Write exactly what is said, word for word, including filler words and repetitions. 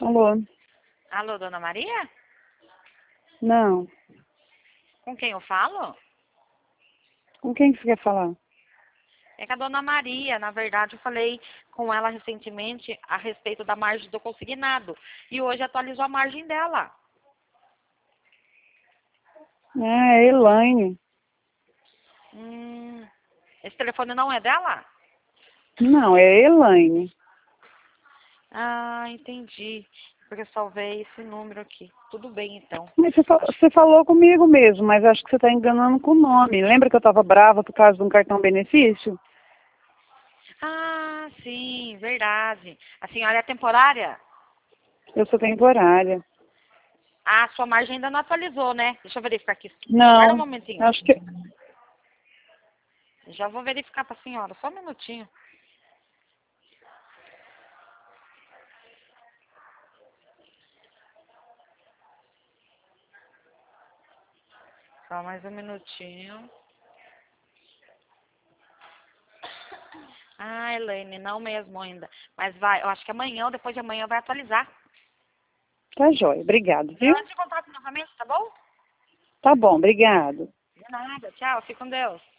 Alô? Alô, dona Maria? Não. Com quem eu falo? Com quem que você quer falar? É com a dona Maria. Na verdade, eu falei com ela recentemente a respeito da margem do consignado. E hoje atualizou a margem dela. Ah, é Elaine. Hum, esse telefone não é dela? Não, é Elaine. Ah, entendi. Porque eu salvei esse número aqui. Tudo bem, então. Mas você, fa- você falou comigo mesmo, mas acho que você está enganando com o nome. Lembra que eu estava brava por causa de um cartão benefício? Ah, sim, verdade. A senhora é temporária? Eu sou temporária. Ah, sua margem ainda não atualizou, né? Deixa eu verificar aqui. Aguarda um Não, momentinho. acho que... Já vou verificar para a senhora. Só um minutinho. Só mais um minutinho. Ah, Elaine, não mesmo ainda. Mas vai, eu acho que amanhã ou depois de amanhã vai atualizar. Tá jóia, obrigado, Eu viu? entro em contato novamente, tá bom? Tá bom, obrigado. De nada. Tchau, fique com Deus.